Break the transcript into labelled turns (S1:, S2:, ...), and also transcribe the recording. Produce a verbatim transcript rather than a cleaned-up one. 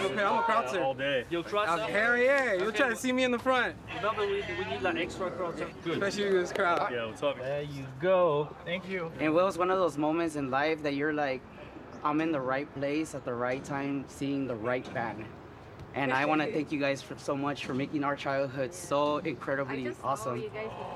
S1: Okay, I'm a crowdser.
S2: All day.
S3: You'll cross
S1: Uh,
S3: up?
S1: hell yeah, you'll
S3: Okay.
S1: try to see me in the front.
S3: Remember, we, we need like extra crowds. Good.
S1: Especially with this crowd.
S2: Yeah, what's up?
S3: There you go.
S2: Thank you.
S4: And Will, it's one of those moments in life that you're like, I'm in the right place at the right time, seeing the right band. And I want to thank you guys for so much for making our childhood so incredibly
S5: I just
S4: awesome.
S5: saw you guys